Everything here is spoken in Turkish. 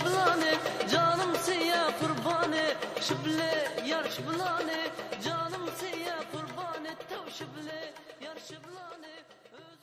şıblane, canım siya kurbane, şıble yar şıblane, canım siya kurbane, tev şıble yar şıblane.